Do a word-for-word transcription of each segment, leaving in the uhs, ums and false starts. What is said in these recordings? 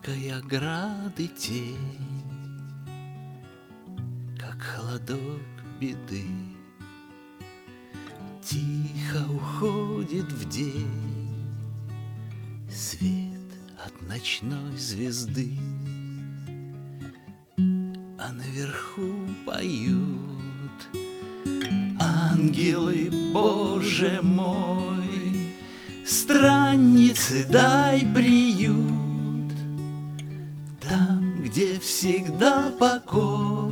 Тонкой ограды тень, как холодок беды, тихо уходит в день свет от ночной звезды, а наверху поют ангелы, Боже мой, странницы, дай приют там, где всегда покой.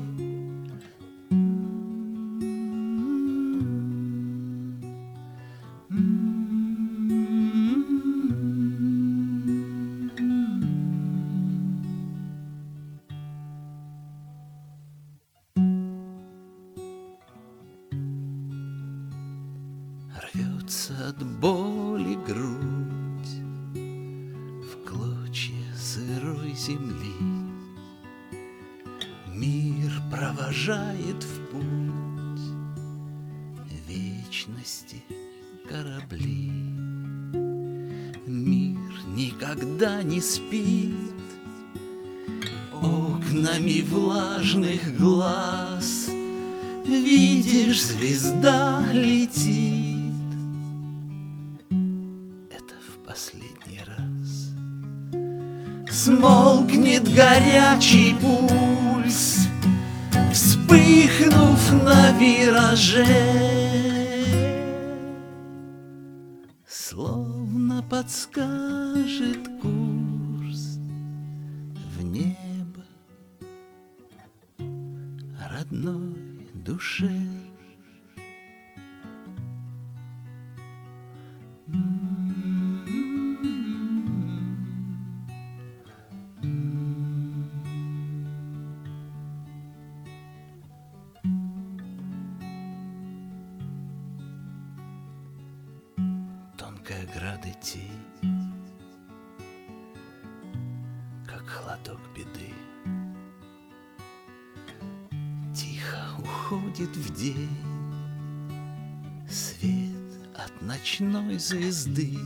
Рвется от боли грудь в клочья сырой земли, мир провожает в путь вечности корабли. Мир никогда не спит, окнами влажных глаз видишь, звезда летит. Это в последний раз. Смолкнет горячий пульс, вспыхнув на вираже, словно подскажет курс в небо родной душе. Тонкая ограда тень, как холодок беды, тихо уходит в день свет от ночной звезды,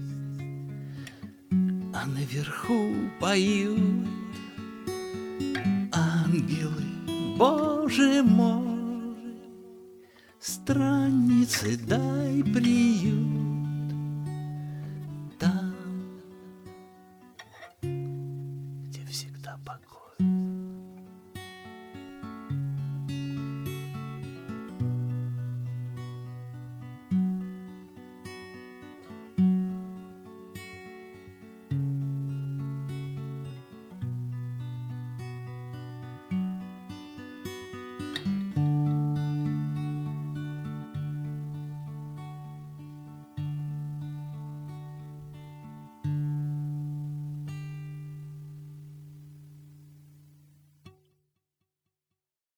а наверху поют ангелы, Боже мой, странницы, дай приют